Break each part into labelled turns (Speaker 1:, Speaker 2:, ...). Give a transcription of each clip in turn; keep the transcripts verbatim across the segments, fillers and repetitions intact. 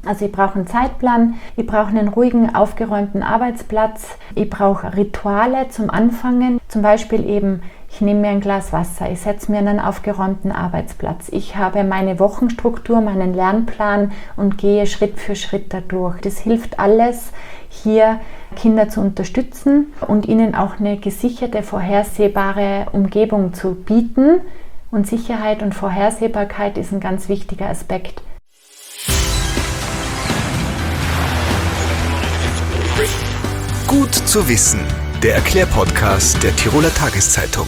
Speaker 1: Also ich brauche einen Zeitplan, ich brauche einen ruhigen, aufgeräumten Arbeitsplatz, ich brauche Rituale zum Anfangen, zum Beispiel eben, ich nehme mir ein Glas Wasser, ich setze mir einen aufgeräumten Arbeitsplatz, ich habe meine Wochenstruktur, meinen Lernplan und gehe Schritt für Schritt dadurch. Das hilft alles, hier Kinder zu unterstützen und ihnen auch eine gesicherte, vorhersehbare Umgebung zu bieten. Und Sicherheit und Vorhersehbarkeit ist ein ganz wichtiger Aspekt.
Speaker 2: Gut zu wissen, der Erklärpodcast der Tiroler Tageszeitung.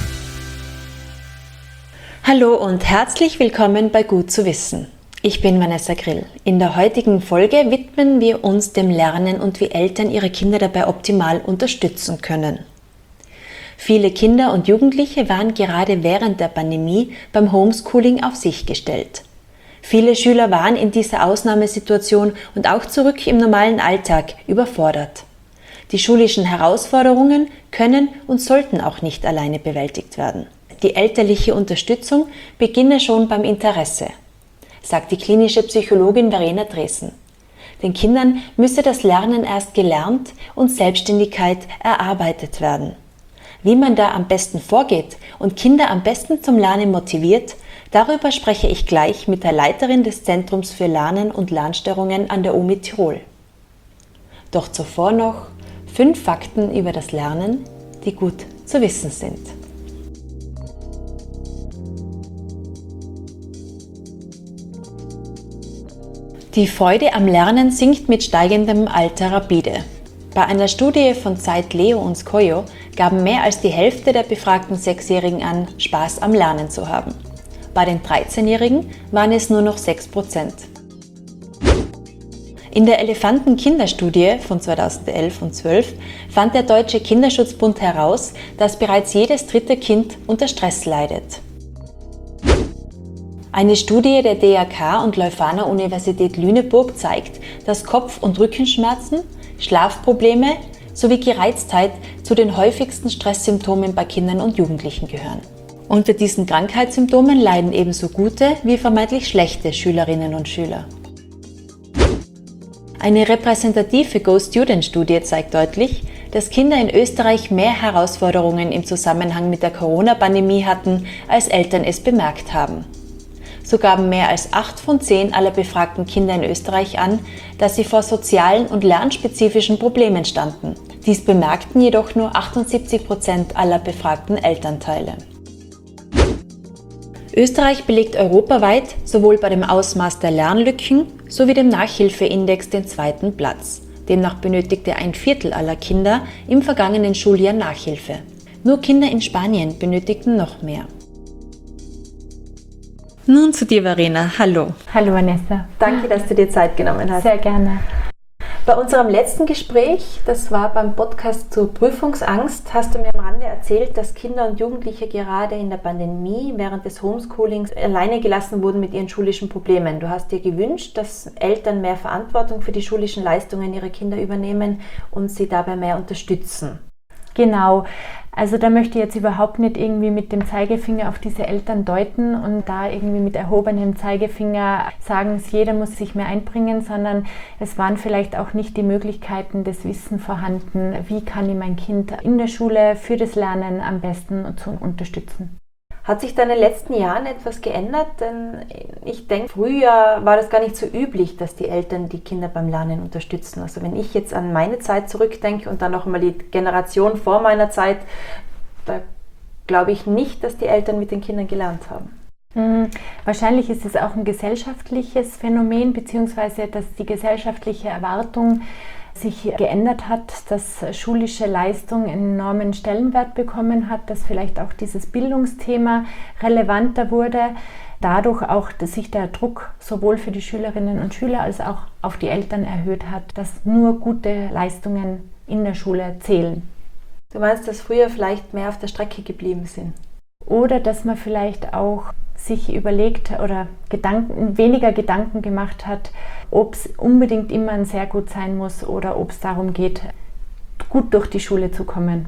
Speaker 3: Hallo und herzlich willkommen bei Gut zu wissen. Ich bin Vanessa Grill. In der heutigen Folge widmen wir uns dem Lernen und wie Eltern ihre Kinder dabei optimal unterstützen können. Viele Kinder und Jugendliche waren gerade während der Pandemie beim Homeschooling auf sich gestellt. Viele Schüler waren in dieser Ausnahmesituation und auch zurück im normalen Alltag überfordert. Die schulischen Herausforderungen können und sollten auch nicht alleine bewältigt werden. Die elterliche Unterstützung beginne schon beim Interesse, sagt die klinische Psychologin Verena Dresen. Den Kindern müsse das Lernen erst gelernt und Selbstständigkeit erarbeitet werden. Wie man da am besten vorgeht und Kinder am besten zum Lernen motiviert, darüber spreche ich gleich mit der Leiterin des Zentrums für Lernen und Lernstörungen an der U M I Tirol. Doch zuvor noch fünf Fakten über das Lernen, die gut zu wissen sind. Die Freude am Lernen sinkt mit steigendem Alter rapide. Bei einer Studie von Zeit Leo und Skojo gaben mehr als die Hälfte der befragten Sechsjährigen an, Spaß am Lernen zu haben. Bei den dreizehnjährigen waren es nur noch sechs Prozent. In der Elefanten-Kinderstudie von zweitausendelf und zwölf fand der Deutsche Kinderschutzbund heraus, dass bereits jedes dritte Kind unter Stress leidet. Eine Studie der D A K und Leuphana Universität Lüneburg zeigt, dass Kopf- und Rückenschmerzen, Schlafprobleme sowie Gereiztheit zu den häufigsten Stresssymptomen bei Kindern und Jugendlichen gehören. Unter diesen Krankheitssymptomen leiden ebenso gute wie vermeintlich schlechte Schülerinnen und Schüler. Eine repräsentative Go-Student-Studie zeigt deutlich, dass Kinder in Österreich mehr Herausforderungen im Zusammenhang mit der Corona-Pandemie hatten, als Eltern es bemerkt haben. So gaben mehr als acht von zehn aller befragten Kinder in Österreich an, dass sie vor sozialen und lernspezifischen Problemen standen. Dies bemerkten jedoch nur achtundsiebzig Prozent aller befragten Elternteile. Österreich belegt europaweit sowohl bei dem Ausmaß der Lernlücken sowie dem Nachhilfeindex den zweiten Platz. Demnach benötigte ein Viertel aller Kinder im vergangenen Schuljahr Nachhilfe. Nur Kinder in Spanien benötigten noch mehr. Nun zu dir, Verena. Hallo.
Speaker 1: Hallo Vanessa.
Speaker 3: Danke, dass du dir Zeit genommen hast.
Speaker 1: Sehr gerne.
Speaker 3: Bei unserem letzten Gespräch, das war beim Podcast zur Prüfungsangst, hast du mir am Rande erzählt, dass Kinder und Jugendliche gerade in der Pandemie während des Homeschoolings alleine gelassen wurden mit ihren schulischen Problemen. Du hast dir gewünscht, dass Eltern mehr Verantwortung für die schulischen Leistungen ihrer Kinder übernehmen und sie dabei mehr unterstützen.
Speaker 1: Genau, also da möchte ich jetzt überhaupt nicht irgendwie mit dem Zeigefinger auf diese Eltern deuten und da irgendwie mit erhobenem Zeigefinger sagen, jeder muss sich mehr einbringen, sondern es waren vielleicht auch nicht die Möglichkeiten, das Wissen vorhanden, wie kann ich mein Kind in der Schule für das Lernen am besten unterstützen.
Speaker 3: Hat sich da in den letzten Jahren etwas geändert? Denn ich denke, früher war das gar nicht so üblich, dass die Eltern die Kinder beim Lernen unterstützen. Also wenn ich jetzt an meine Zeit zurückdenke und dann noch mal die Generation vor meiner Zeit, da glaube ich nicht, dass die Eltern mit den Kindern gelernt haben.
Speaker 1: Mhm. Wahrscheinlich ist es auch ein gesellschaftliches Phänomen, beziehungsweise dass die gesellschaftliche Erwartung sich geändert hat, dass schulische Leistung einen enormen Stellenwert bekommen hat, dass vielleicht auch dieses Bildungsthema relevanter wurde, dadurch auch, dass sich der Druck sowohl für die Schülerinnen und Schüler als auch auf die Eltern erhöht hat, dass nur gute Leistungen in der Schule zählen.
Speaker 3: Du meinst, dass früher vielleicht mehr auf der Strecke geblieben sind?
Speaker 1: Oder dass man vielleicht auch sich überlegt oder Gedanken, weniger Gedanken gemacht hat, ob es unbedingt immer ein sehr gut sein muss oder ob es darum geht, gut durch die Schule zu kommen.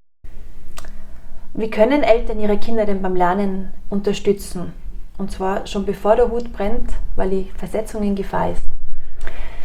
Speaker 3: Wie können Eltern ihre Kinder denn beim Lernen unterstützen? Und zwar schon bevor der Hut brennt, weil die Versetzung in Gefahr ist.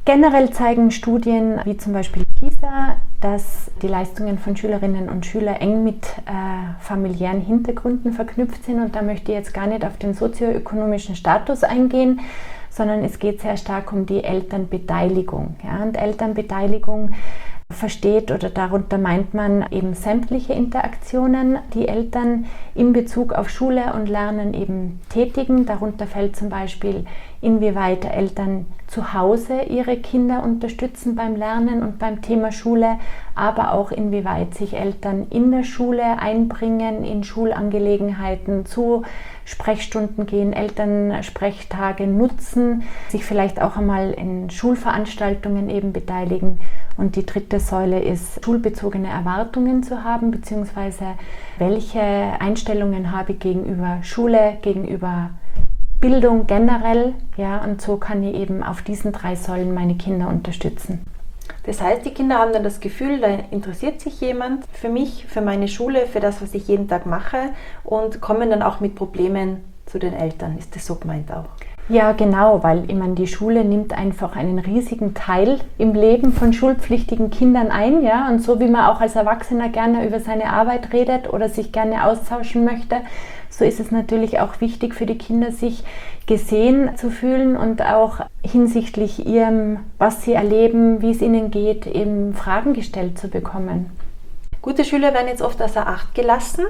Speaker 1: Generell zeigen Studien wie zum Beispiel PISA, dass die Leistungen von Schülerinnen und Schülern eng mit äh, familiären Hintergründen verknüpft sind. Und da möchte ich jetzt gar nicht auf den sozioökonomischen Status eingehen, sondern es geht sehr stark um die Elternbeteiligung. Ja? Und Elternbeteiligung versteht oder darunter meint man eben sämtliche Interaktionen, die Eltern in Bezug auf Schule und Lernen eben tätigen. Darunter fällt zum Beispiel, inwieweit Eltern zu Hause ihre Kinder unterstützen beim Lernen und beim Thema Schule, aber auch inwieweit sich Eltern in der Schule einbringen, in Schulangelegenheiten, zu Sprechstunden gehen, Elternsprechtage nutzen, sich vielleicht auch einmal in Schulveranstaltungen eben beteiligen. Und die dritte Säule ist, schulbezogene Erwartungen zu haben, beziehungsweise welche Einstellungen habe ich gegenüber Schule, gegenüber Bildung generell. Ja, und so kann ich eben auf diesen drei Säulen meine Kinder unterstützen.
Speaker 3: Das heißt, die Kinder haben dann das Gefühl, da interessiert sich jemand für mich, für meine Schule, für das, was ich jeden Tag mache und kommen dann auch mit Problemen zu den Eltern. Ist das so gemeint auch?
Speaker 1: Ja, genau, weil ich meine, die Schule nimmt einfach einen riesigen Teil im Leben von schulpflichtigen Kindern ein, ja, und so wie man auch als Erwachsener gerne über seine Arbeit redet oder sich gerne austauschen möchte, so ist es natürlich auch wichtig für die Kinder, sich gesehen zu fühlen und auch hinsichtlich ihrem, was sie erleben, wie es ihnen geht, eben Fragen gestellt zu bekommen.
Speaker 3: Gute Schüler werden jetzt oft außer Acht gelassen,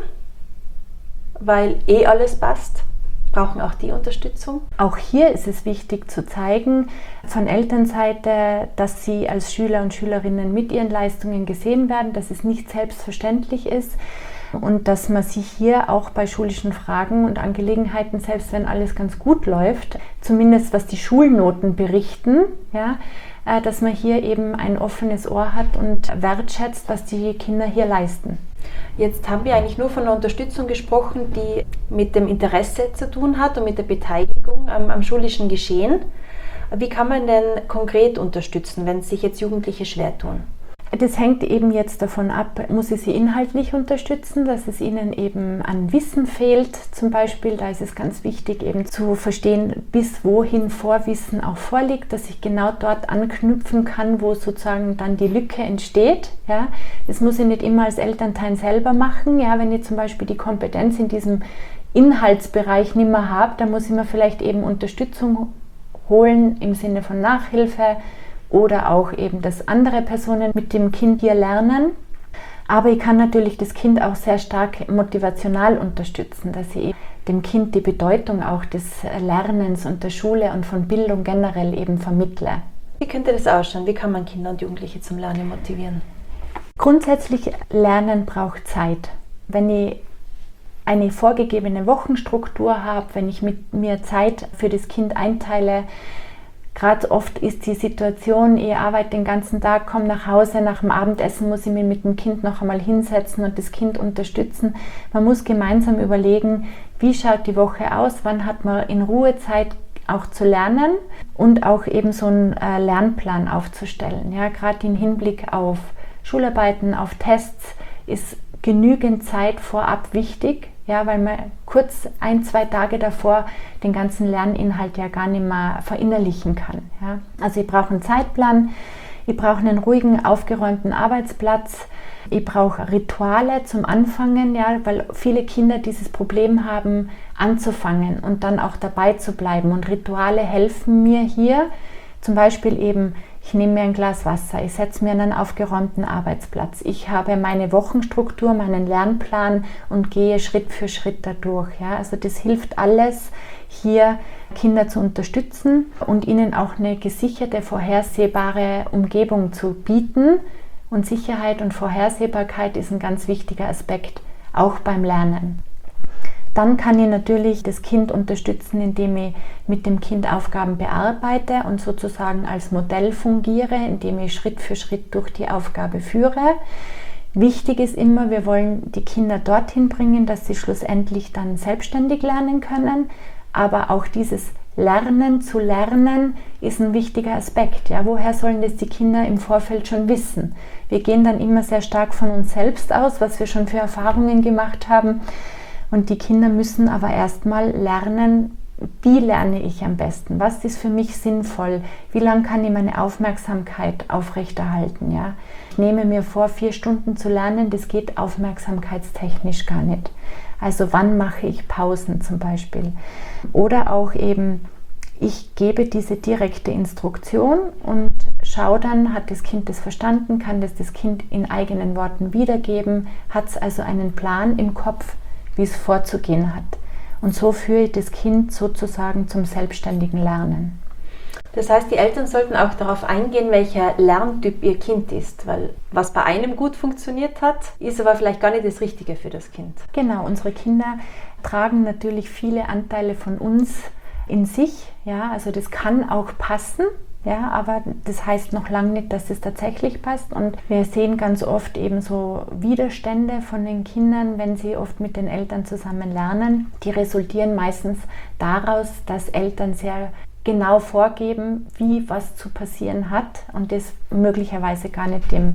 Speaker 3: weil eh alles passt. Brauchen auch die Unterstützung?
Speaker 1: Auch hier ist es wichtig zu zeigen, von Elternseite, dass sie als Schüler und Schülerinnen mit ihren Leistungen gesehen werden, dass es nicht selbstverständlich ist und dass man sich hier auch bei schulischen Fragen und Angelegenheiten, selbst wenn alles ganz gut läuft, zumindest was die Schulnoten berichten, ja, dass man hier eben ein offenes Ohr hat und wertschätzt, was die Kinder hier leisten.
Speaker 3: Jetzt haben wir eigentlich nur von einer Unterstützung gesprochen, die mit dem Interesse zu tun hat und mit der Beteiligung am, am schulischen Geschehen. Wie kann man denn konkret unterstützen, wenn sich jetzt Jugendliche schwer tun?
Speaker 1: Das hängt eben jetzt davon ab, muss ich sie inhaltlich unterstützen, dass es ihnen eben an Wissen fehlt. Zum Beispiel, da ist es ganz wichtig eben zu verstehen, bis wohin Vorwissen auch vorliegt, dass ich genau dort anknüpfen kann, wo sozusagen dann die Lücke entsteht. Ja. Das muss ich nicht immer als Elternteil selber machen. Ja. Wenn ich zum Beispiel die Kompetenz in diesem Inhaltsbereich nicht mehr habe, dann muss ich mir vielleicht eben Unterstützung holen im Sinne von Nachhilfe, oder auch eben, dass andere Personen mit dem Kind hier lernen. Aber ich kann natürlich das Kind auch sehr stark motivational unterstützen, dass ich dem Kind die Bedeutung auch des Lernens und der Schule und von Bildung generell eben vermittle.
Speaker 3: Wie könnte das ausschauen? Wie kann man Kinder und Jugendliche zum Lernen motivieren?
Speaker 1: Grundsätzlich, Lernen braucht Zeit. Wenn ich eine vorgegebene Wochenstruktur habe, wenn ich mit mir Zeit für das Kind einteile, gerade oft ist die Situation, ich arbeite den ganzen Tag, komme nach Hause, nach dem Abendessen muss ich mich mit dem Kind noch einmal hinsetzen und das Kind unterstützen. Man muss gemeinsam überlegen, wie schaut die Woche aus, wann hat man in Ruhe Zeit auch zu lernen und auch eben so einen äh, Lernplan aufzustellen. Ja, gerade im Hinblick auf Schularbeiten, auf Tests ist genügend Zeit vorab wichtig. Ja, weil man kurz ein, zwei Tage davor den ganzen Lerninhalt ja gar nicht mehr verinnerlichen kann. Ja. Also ich brauche einen Zeitplan, ich brauche einen ruhigen, aufgeräumten Arbeitsplatz, ich brauche Rituale zum Anfangen, ja, weil viele Kinder dieses Problem haben, anzufangen und dann auch dabei zu bleiben. Und Rituale helfen mir hier, zum Beispiel eben, ich nehme mir ein Glas Wasser, ich setze mir einen aufgeräumten Arbeitsplatz. Ich habe meine Wochenstruktur, meinen Lernplan und gehe Schritt für Schritt dadurch. Ja. Also das hilft alles, hier Kinder zu unterstützen und ihnen auch eine gesicherte, vorhersehbare Umgebung zu bieten. Und Sicherheit und Vorhersehbarkeit ist ein ganz wichtiger Aspekt, auch beim Lernen. Dann kann ich natürlich das Kind unterstützen, indem ich mit dem Kind Aufgaben bearbeite und sozusagen als Modell fungiere, indem ich Schritt für Schritt durch die Aufgabe führe. Wichtig ist immer, wir wollen die Kinder dorthin bringen, dass sie schlussendlich dann selbstständig lernen können. Aber auch dieses Lernen zu lernen ist ein wichtiger Aspekt. Ja, woher sollen das die Kinder im Vorfeld schon wissen? Wir gehen dann immer sehr stark von uns selbst aus, was wir schon für Erfahrungen gemacht haben. Und die Kinder müssen aber erstmal lernen, wie lerne ich am besten? Was ist für mich sinnvoll? Wie lange kann ich meine Aufmerksamkeit aufrechterhalten? Ja? Ich nehme mir vor, vier Stunden zu lernen, das geht aufmerksamkeitstechnisch gar nicht. Also wann mache ich Pausen zum Beispiel? Oder auch eben, ich gebe diese direkte Instruktion und schaue dann, hat das Kind das verstanden, kann das das Kind in eigenen Worten wiedergeben, hat es also einen Plan im Kopf, wie es vorzugehen hat. Und so führe ich das Kind sozusagen zum selbstständigen Lernen.
Speaker 3: Das heißt, die Eltern sollten auch darauf eingehen, welcher Lerntyp ihr Kind ist, weil was bei einem gut funktioniert hat, ist aber vielleicht gar nicht das Richtige für das Kind.
Speaker 1: Genau, unsere Kinder tragen natürlich viele Anteile von uns in sich, ja, also das kann auch passen. Ja, aber das heißt noch lange nicht, dass es tatsächlich passt. Und wir sehen ganz oft eben so Widerstände von den Kindern, wenn sie oft mit den Eltern zusammen lernen. Die resultieren meistens daraus, dass Eltern sehr genau vorgeben, wie was zu passieren hat und das möglicherweise gar nicht dem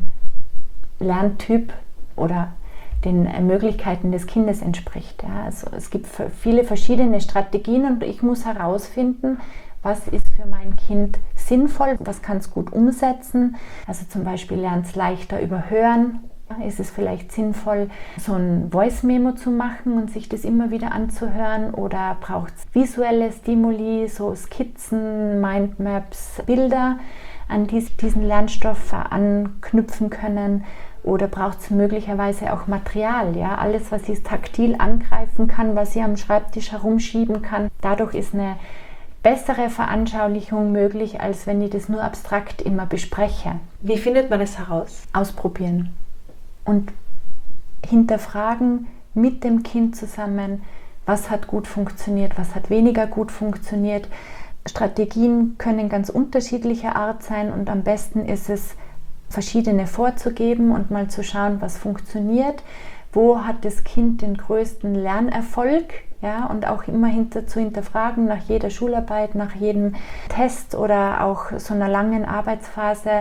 Speaker 1: Lerntyp oder den Möglichkeiten des Kindes entspricht. Ja, also es gibt viele verschiedene Strategien und ich muss herausfinden, was ist für mein Kind sinnvoll, was kann es gut umsetzen. Also zum Beispiel lernt es leichter über Hören. Ist es vielleicht sinnvoll, so ein Voice-Memo zu machen und sich das immer wieder anzuhören? Oder braucht es visuelle Stimuli, so Skizzen, Mindmaps, Bilder, an die diesen Lernstoff anknüpfen können? Oder braucht es möglicherweise auch Material, ja? Alles, was ich taktil angreifen kann, was ich am Schreibtisch herumschieben kann. Dadurch ist eine bessere Veranschaulichung möglich, als wenn ich das nur abstrakt immer bespreche.
Speaker 3: Wie findet man das heraus?
Speaker 1: Ausprobieren und hinterfragen mit dem Kind zusammen, was hat gut funktioniert, was hat weniger gut funktioniert. Strategien können ganz unterschiedlicher Art sein und am besten ist es, verschiedene vorzugeben und mal zu schauen, was funktioniert, wo hat das Kind den größten Lernerfolg. Ja, und auch immer hinter, zu hinterfragen, nach jeder Schularbeit, nach jedem Test oder auch so einer langen Arbeitsphase,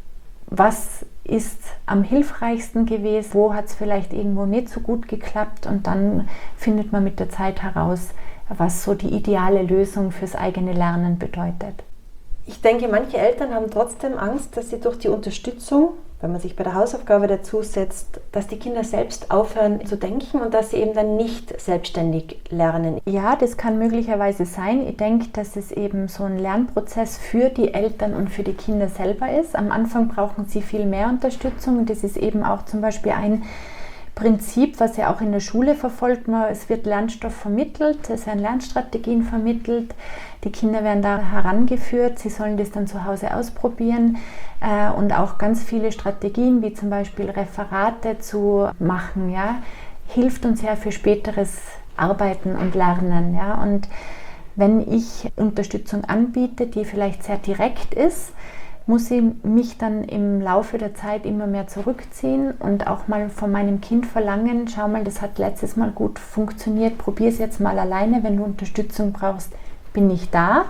Speaker 1: was ist am hilfreichsten gewesen, wo hat es vielleicht irgendwo nicht so gut geklappt und dann findet man mit der Zeit heraus, was so die ideale Lösung fürs eigene Lernen bedeutet.
Speaker 3: Ich denke, manche Eltern haben trotzdem Angst, dass sie durch die Unterstützung, wenn man sich bei der Hausaufgabe dazu setzt, dass die Kinder selbst aufhören zu denken und dass sie eben dann nicht selbstständig lernen.
Speaker 1: Ja, das kann möglicherweise sein. Ich denke, dass es eben so ein Lernprozess für die Eltern und für die Kinder selber ist. Am Anfang brauchen sie viel mehr Unterstützung und das ist eben auch zum Beispiel ein Prinzip, was ja auch in der Schule verfolgt. Es wird Lernstoff vermittelt, es werden Lernstrategien vermittelt, die Kinder werden da herangeführt, sie sollen das dann zu Hause ausprobieren äh, und auch ganz viele Strategien, wie zum Beispiel Referate zu machen, ja, hilft uns ja für späteres Arbeiten und Lernen. Ja. Und wenn ich Unterstützung anbiete, die vielleicht sehr direkt ist, muss ich mich dann im Laufe der Zeit immer mehr zurückziehen und auch mal von meinem Kind verlangen, schau mal, das hat letztes Mal gut funktioniert, probier es jetzt mal alleine, wenn du Unterstützung brauchst, bin ich da.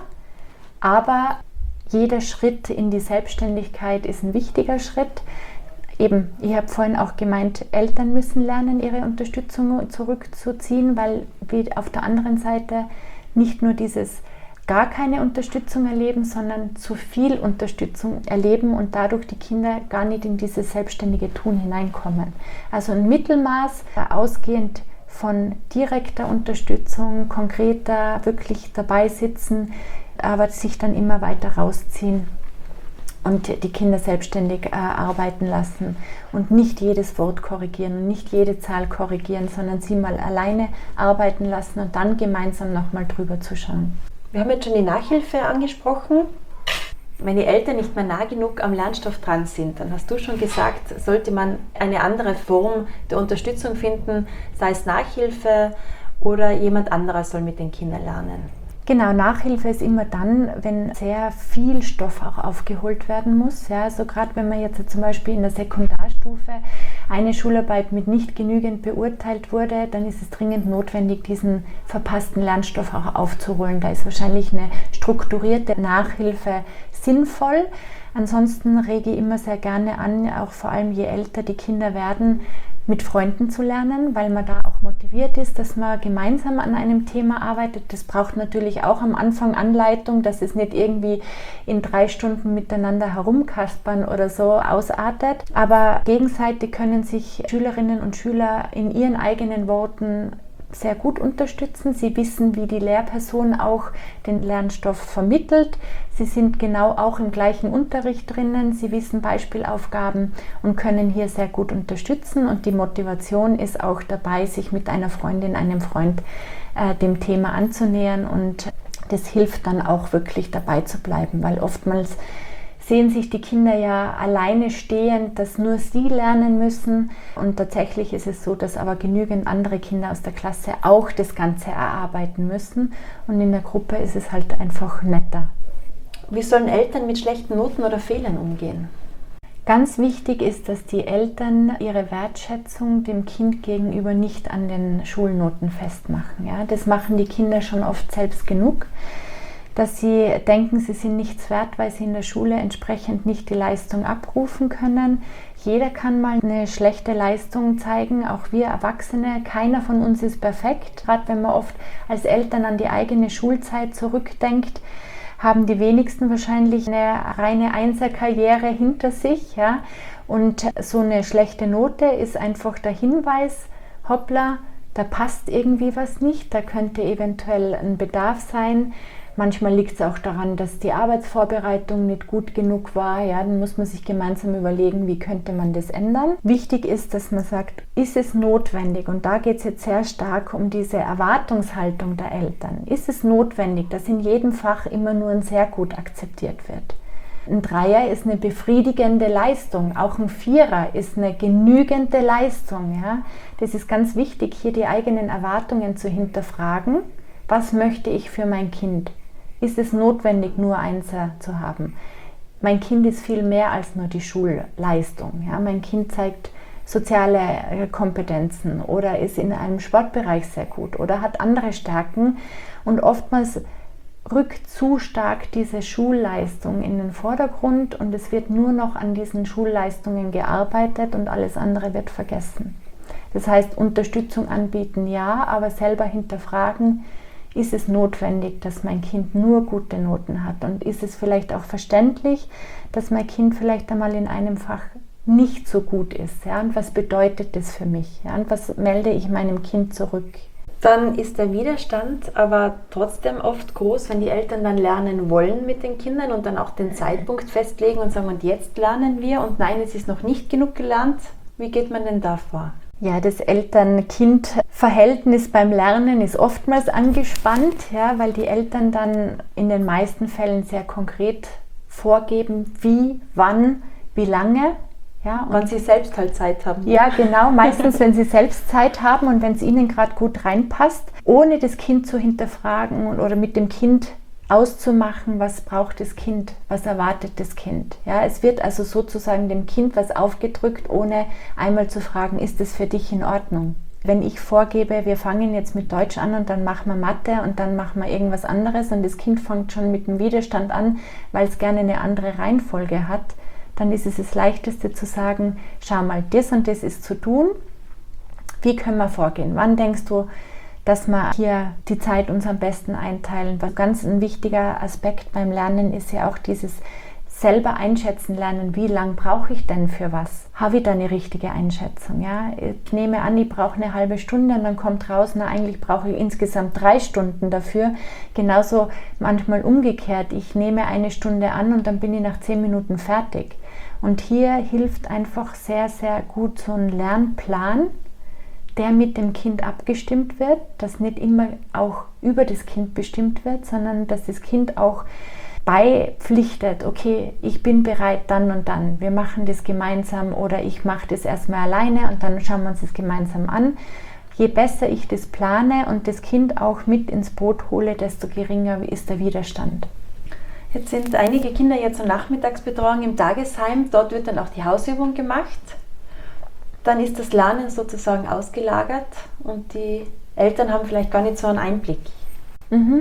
Speaker 1: Aber jeder Schritt in die Selbstständigkeit ist ein wichtiger Schritt. Eben, ich habe vorhin auch gemeint, Eltern müssen lernen, ihre Unterstützung zurückzuziehen, weil wir auf der anderen Seite nicht nur dieses gar keine Unterstützung erleben, sondern zu viel Unterstützung erleben und dadurch die Kinder gar nicht in dieses selbstständige Tun hineinkommen. Also ein Mittelmaß, ausgehend von direkter Unterstützung, konkreter, wirklich dabei sitzen, aber sich dann immer weiter rausziehen und die Kinder selbstständig äh, arbeiten lassen und nicht jedes Wort korrigieren und nicht jede Zahl korrigieren, sondern sie mal alleine arbeiten lassen und dann gemeinsam nochmal drüber zu schauen.
Speaker 3: Wir haben jetzt schon die Nachhilfe angesprochen. Wenn die Eltern nicht mehr nah genug am Lernstoff dran sind, dann hast du schon gesagt, sollte man eine andere Form der Unterstützung finden, sei es Nachhilfe oder jemand anderer soll mit den Kindern lernen.
Speaker 1: Genau, Nachhilfe ist immer dann, wenn sehr viel Stoff auch aufgeholt werden muss. Ja, also gerade wenn man jetzt zum Beispiel in der Sekundarstufe eine Schularbeit mit nicht genügend beurteilt wurde, dann ist es dringend notwendig, diesen verpassten Lernstoff auch aufzuholen. Da ist wahrscheinlich eine strukturierte Nachhilfe sinnvoll. Ansonsten rege ich immer sehr gerne an, auch vor allem je älter die Kinder werden, mit Freunden zu lernen, weil man da auch motiviert ist, dass man gemeinsam an einem Thema arbeitet. Das braucht natürlich auch am Anfang Anleitung, dass es nicht irgendwie in drei Stunden miteinander herumkaspern oder so ausartet. Aber gegenseitig können sich Schülerinnen und Schüler in ihren eigenen Worten sehr gut unterstützen. Sie wissen, wie die Lehrperson auch den Lernstoff vermittelt. Sie sind genau auch im gleichen Unterricht drinnen. Sie wissen Beispielaufgaben und können hier sehr gut unterstützen. Und die Motivation ist auch dabei, sich mit einer Freundin, einem Freund äh, dem Thema anzunähern. Und das hilft dann auch wirklich dabei zu bleiben, weil oftmals sehen sich die Kinder ja alleine stehend, dass nur sie lernen müssen. Und tatsächlich ist es so, dass aber genügend andere Kinder aus der Klasse auch das Ganze erarbeiten müssen. Und in der Gruppe ist es halt einfach netter.
Speaker 3: Wie sollen Eltern mit schlechten Noten oder Fehlern umgehen?
Speaker 1: Ganz wichtig ist, dass die Eltern ihre Wertschätzung dem Kind gegenüber nicht an den Schulnoten festmachen. Ja? Das machen die Kinder schon oft selbst genug, dass sie denken, sie sind nichts wert, weil sie in der Schule entsprechend nicht die Leistung abrufen können. Jeder kann mal eine schlechte Leistung zeigen, auch wir Erwachsene. Keiner von uns ist perfekt. Gerade wenn man oft als Eltern an die eigene Schulzeit zurückdenkt, haben die wenigsten wahrscheinlich eine reine Einserkarriere hinter sich. Ja? Und so eine schlechte Note ist einfach der Hinweis, hoppla, da passt irgendwie was nicht, da könnte eventuell ein Bedarf sein. Manchmal liegt es auch daran, dass die Arbeitsvorbereitung nicht gut genug war. Ja, dann muss man sich gemeinsam überlegen, wie könnte man das ändern. Wichtig ist, dass man sagt, ist es notwendig? Und da geht es jetzt sehr stark um diese Erwartungshaltung der Eltern. Ist es notwendig, dass in jedem Fach immer nur ein sehr gut akzeptiert wird? Ein Dreier ist eine befriedigende Leistung, auch ein Vierer ist eine genügende Leistung. Ja? Das ist ganz wichtig, hier die eigenen Erwartungen zu hinterfragen. Was möchte ich für mein Kind? Ist es notwendig, nur Einser zu haben? Mein Kind ist viel mehr als nur die Schulleistung. Ja? Mein Kind zeigt soziale Kompetenzen oder ist in einem Sportbereich sehr gut oder hat andere Stärken. Und oftmals rückt zu stark diese Schulleistung in den Vordergrund und es wird nur noch an diesen Schulleistungen gearbeitet und alles andere wird vergessen. Das heißt, Unterstützung anbieten, ja, aber selber hinterfragen, ist es notwendig, dass mein Kind nur gute Noten hat? Und ist es vielleicht auch verständlich, dass mein Kind vielleicht einmal in einem Fach nicht so gut ist? Ja? Und was bedeutet das für mich? Ja? Und was melde ich meinem Kind zurück?
Speaker 3: Dann ist der Widerstand aber trotzdem oft groß, wenn die Eltern dann lernen wollen mit den Kindern und dann auch den Zeitpunkt festlegen und sagen, und jetzt lernen wir und nein, es ist noch nicht genug gelernt. Wie geht man denn da vor?
Speaker 1: Ja, das Eltern-Kind-Verhältnis beim Lernen ist oftmals angespannt, ja, weil die Eltern dann in den meisten Fällen sehr konkret vorgeben, wie, wann, wie lange. Ja,
Speaker 3: wann sie selbst halt Zeit haben.
Speaker 1: Ja, genau, meistens, wenn sie selbst Zeit haben und wenn es ihnen gerade gut reinpasst, ohne das Kind zu hinterfragen oder mit dem Kind auszumachen, was braucht das Kind, was erwartet das Kind. Ja, es wird also sozusagen dem Kind was aufgedrückt, ohne einmal zu fragen, ist es für dich in Ordnung? Wenn ich vorgebe, wir fangen jetzt mit Deutsch an und dann machen wir Mathe und dann machen wir irgendwas anderes und das Kind fängt schon mit dem Widerstand an, weil es gerne eine andere Reihenfolge hat, dann ist es das Leichteste zu sagen, schau mal, das und das ist zu tun. Wie können wir vorgehen? Wann denkst du, dass wir hier die Zeit uns am besten einteilen? Was ganz ein wichtiger Aspekt beim Lernen ist ja auch dieses selber einschätzen lernen. Wie lange brauche ich denn für was? Habe ich da eine richtige Einschätzung? Ja? Ich nehme an, ich brauche eine halbe Stunde und dann kommt raus, na eigentlich brauche ich insgesamt drei Stunden dafür. Genauso manchmal umgekehrt. Ich nehme eine Stunde an und dann bin ich nach zehn Minuten fertig. Und hier hilft einfach sehr, sehr gut so ein Lernplan, der mit dem Kind abgestimmt wird, dass nicht immer auch über das Kind bestimmt wird, sondern dass das Kind auch beipflichtet, okay, ich bin bereit dann und dann, wir machen das gemeinsam oder ich mache das erstmal alleine und dann schauen wir uns das gemeinsam an. Je besser ich das plane und das Kind auch mit ins Boot hole, desto geringer ist der Widerstand.
Speaker 3: Jetzt sind einige Kinder ja zur Nachmittagsbetreuung im Tagesheim, dort wird dann auch die Hausübung gemacht. Dann ist das Lernen sozusagen ausgelagert und die Eltern haben vielleicht gar nicht so einen Einblick.
Speaker 1: Mhm.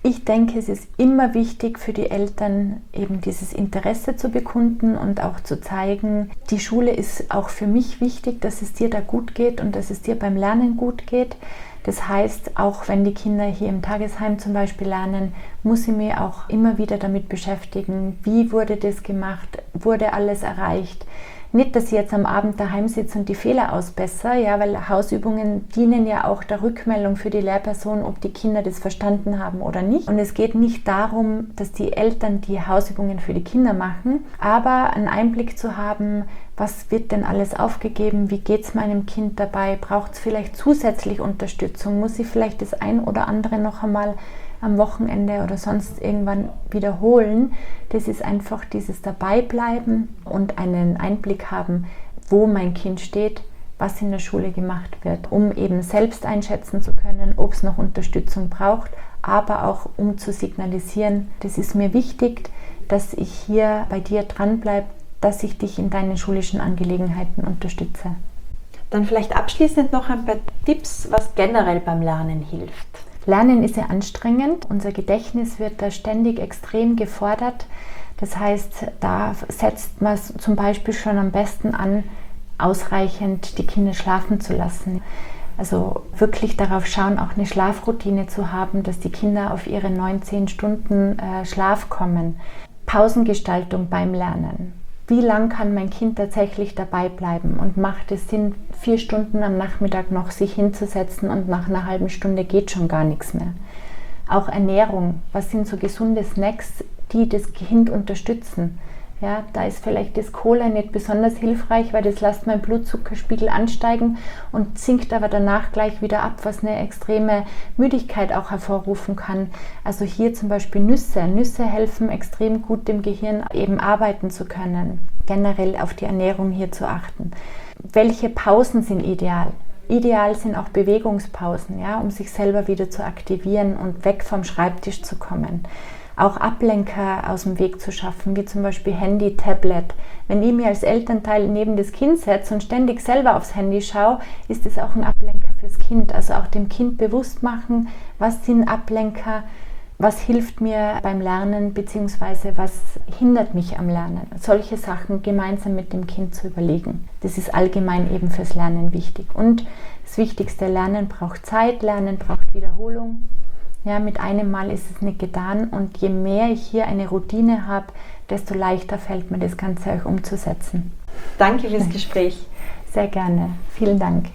Speaker 1: Ich denke, es ist immer wichtig für die Eltern, eben dieses Interesse zu bekunden und auch zu zeigen, die Schule ist auch für mich wichtig, dass es dir da gut geht und dass es dir beim Lernen gut geht. Das heißt, auch wenn die Kinder hier im Tagesheim zum Beispiel lernen, muss ich mich auch immer wieder damit beschäftigen, wie wurde das gemacht, wurde alles erreicht. Nicht, dass ich jetzt am Abend daheim sitze und die Fehler ausbessere, ja, weil Hausübungen dienen ja auch der Rückmeldung für die Lehrperson, ob die Kinder das verstanden haben oder nicht. Und es geht nicht darum, dass die Eltern die Hausübungen für die Kinder machen, aber einen Einblick zu haben, was wird denn alles aufgegeben, wie geht es meinem Kind dabei, braucht es vielleicht zusätzlich Unterstützung, muss ich vielleicht das ein oder andere noch einmal am Wochenende oder sonst irgendwann wiederholen. Das ist einfach dieses Dabeibleiben und einen Einblick haben, wo mein Kind steht, was in der Schule gemacht wird, um eben selbst einschätzen zu können, ob es noch Unterstützung braucht, aber auch um zu signalisieren, das ist mir wichtig, dass ich hier bei dir dranbleibe, dass ich dich in deinen schulischen Angelegenheiten unterstütze.
Speaker 3: Dann vielleicht abschließend noch ein paar Tipps, was generell beim Lernen hilft.
Speaker 1: Lernen ist ja anstrengend. Unser Gedächtnis wird da ständig extrem gefordert. Das heißt, da setzt man zum Beispiel schon am besten an, ausreichend die Kinder schlafen zu lassen. Also wirklich darauf schauen, auch eine Schlafroutine zu haben, dass die Kinder auf ihre neun, zehn Stunden äh, Schlaf kommen. Pausengestaltung beim Lernen. Wie lang kann mein Kind tatsächlich dabei bleiben und macht es Sinn, vier Stunden am Nachmittag noch sich hinzusetzen und nach einer halben Stunde geht schon gar nichts mehr. Auch Ernährung, was sind so gesunde Snacks, die das Kind unterstützen. Ja, da ist vielleicht das Cola nicht besonders hilfreich, weil das lässt meinen Blutzuckerspiegel ansteigen und sinkt aber danach gleich wieder ab, was eine extreme Müdigkeit auch hervorrufen kann. Also hier zum Beispiel Nüsse. Nüsse helfen extrem gut dem Gehirn eben arbeiten zu können. Generell auf die Ernährung hier zu achten. Welche Pausen sind ideal? Ideal sind auch Bewegungspausen, ja, um sich selber wieder zu aktivieren und weg vom Schreibtisch zu kommen. Auch Ablenker aus dem Weg zu schaffen, wie zum Beispiel Handy, Tablet. Wenn ich mir als Elternteil neben das Kind setze und ständig selber aufs Handy schaue, ist es auch ein Ablenker fürs Kind. Also auch dem Kind bewusst machen, was sind Ablenker, was hilft mir beim Lernen, beziehungsweise was hindert mich am Lernen. Solche Sachen gemeinsam mit dem Kind zu überlegen. Das ist allgemein eben fürs Lernen wichtig. Und das Wichtigste, Lernen braucht Zeit, Lernen braucht Wiederholung. Ja, mit einem Mal ist es nicht getan und je mehr ich hier eine Routine habe, desto leichter fällt mir das Ganze auch umzusetzen.
Speaker 3: Danke fürs Gespräch.
Speaker 1: Sehr gerne. Vielen Dank.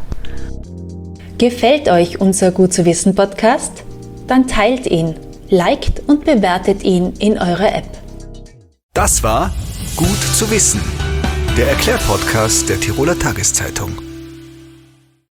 Speaker 3: Gefällt euch unser Gut zu wissen Podcast? Dann teilt ihn, liked und bewertet ihn in eurer App.
Speaker 2: Das war Gut zu wissen, der Erklärpodcast der Tiroler Tageszeitung.